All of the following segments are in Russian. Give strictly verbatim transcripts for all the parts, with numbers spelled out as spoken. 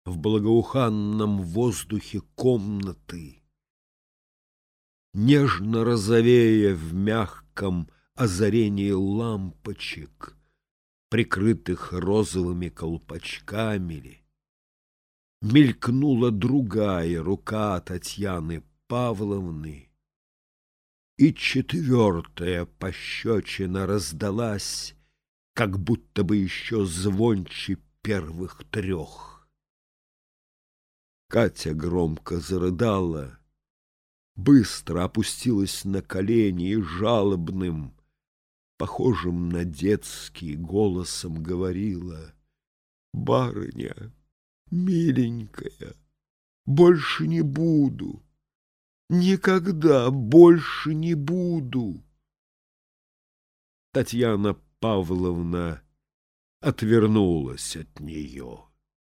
в благоуханном воздухе комнаты, нежно розовея в мягком озарении лампочек, прикрытых розовыми колпачками, мелькнула другая рука Татьяны Павловны, и четвертая пощечина раздалась, как будто бы еще звонче первых трех. Катя громко зарыдала, быстро опустилась на колени и жалобным, похожим на детский, голосом говорила: «Барыня, миленькая, больше не буду, никогда больше не буду». Татьяна Павловна отвернулась от нее.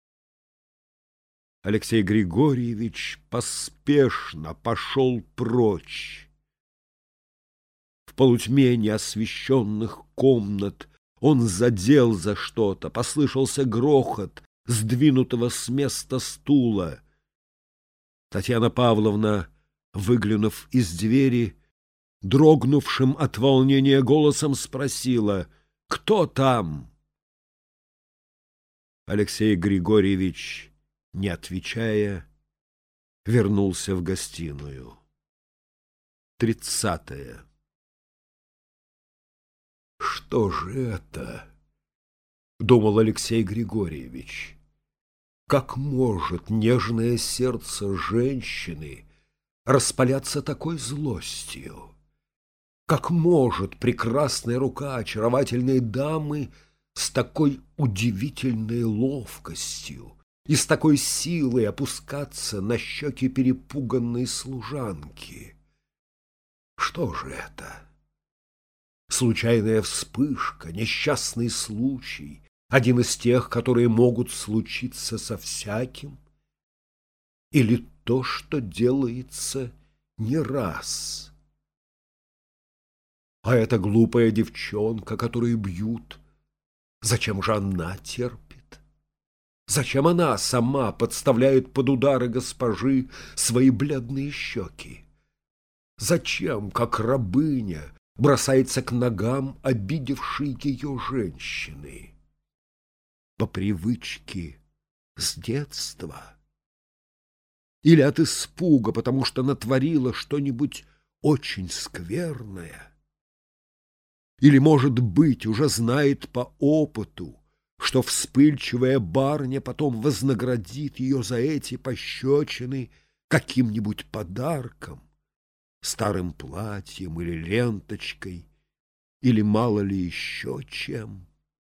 Алексей Григорьевич поспешно пошел прочь. В полутьме неосвещенных комнат он задел за что-то, послышался грохот сдвинутого с места стула. Татьяна Павловна, выглянув из двери, дрогнувшим от волнения голосом спросила: «Кто там?» Алексей Григорьевич, не отвечая, вернулся в гостиную. Тридцатое. «Что же это?» — думал Алексей Григорьевич. «Как может нежное сердце женщины распаляться такой злостью? Как может прекрасная рука очаровательной дамы с такой удивительной ловкостью и с такой силой опускаться на щеки перепуганной служанки? Что же это? Случайная вспышка, несчастный случай, один из тех, которые могут случиться со всяким? Или то, что делается не раз? А эта глупая девчонка, которую бьют, зачем же она терпит? Зачем она сама подставляет под удары госпожи свои бледные щеки? Зачем, как рабыня, бросается к ногам обидевшей ее женщины? По привычке с детства? Или от испуга, потому что натворила что-нибудь очень скверное? Или, может быть, уже знает по опыту, что вспыльчивая барыня потом вознаградит ее за эти пощечины каким-нибудь подарком, старым платьем или ленточкой, или мало ли еще чем?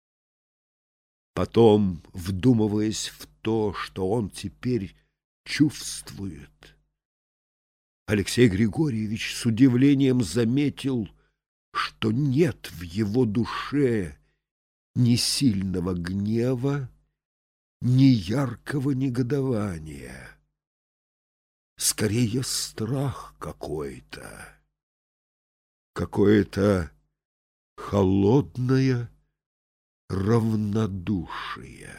Потом, вдумываясь в то, что он теперь чувствует, Алексей Григорьевич с удивлением заметил, что нет в его душе ни сильного гнева, ни яркого негодования. Скорее, страх какой-то, какое-то холодное равнодушие.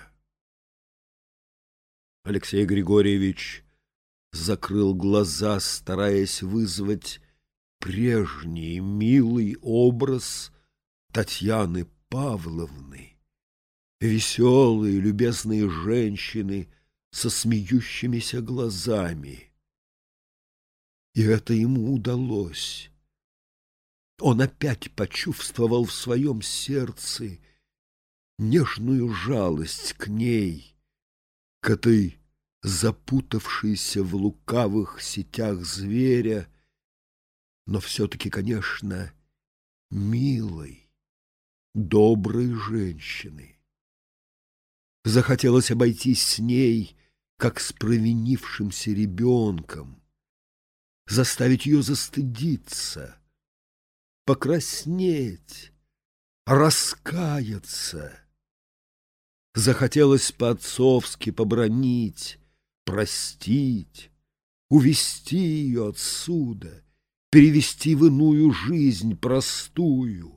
Алексей Григорьевич закрыл глаза, стараясь вызвать прежний милый образ Татьяны Павловны, веселые, любезные женщины со смеющимися глазами. И это ему удалось. Он опять почувствовал в своем сердце нежную жалость к ней, к этой запутавшейся в лукавых сетях зверя, но все-таки, конечно, милой, доброй женщины. Захотелось обойтись с ней, как с провинившимся ребенком, заставить ее застыдиться, покраснеть, раскаяться. Захотелось по-отцовски побранить, простить, увести ее отсюда, перевести в иную жизнь, простую,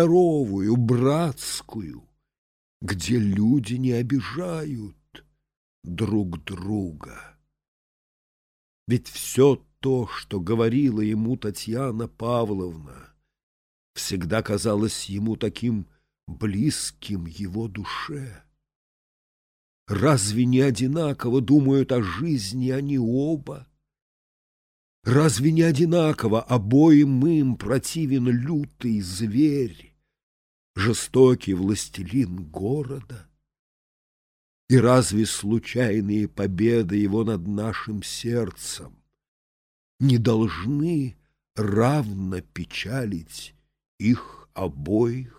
здоровую, братскую, где люди не обижают, друг друга. Ведь все то, что говорила ему Татьяна Павловна, всегда казалось ему таким близким его душе. Разве не одинаково думают о жизни они оба? Разве не одинаково обоим им противен лютый зверь, жестокий властелин города? И разве случайные победы его над нашим сердцем не должны равно печалить их обоих?